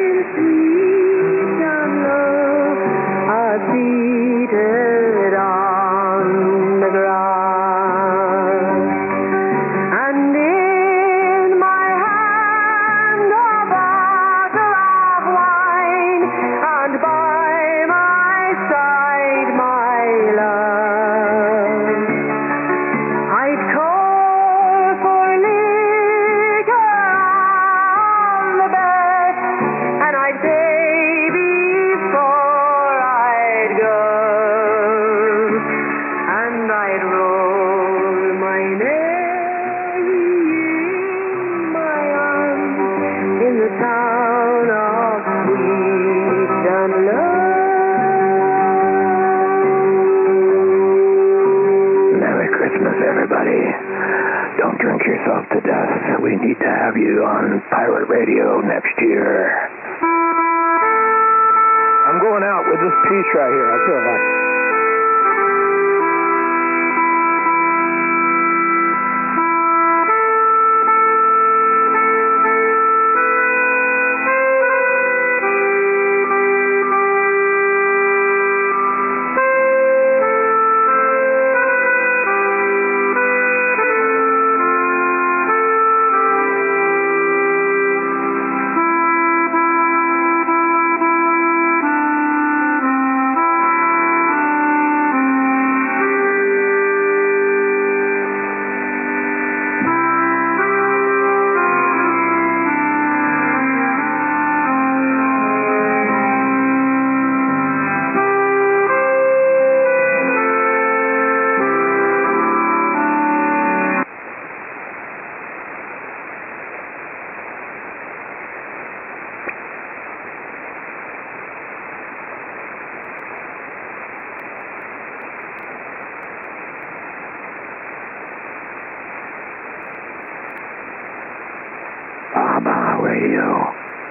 sweet young love are seated on the grass, and in my hand a bottle of wine, and by my side my love. I'd call for liquor on the bed, and I'd pay before I'd go, and I'd roll my Mary in my arms in the town of sweet and love. Merry Christmas, everybody. Don't drink yourself to death. We need to have you on pirate radio next year. I'm going out with this piece right here. I feel like. Baja Radio.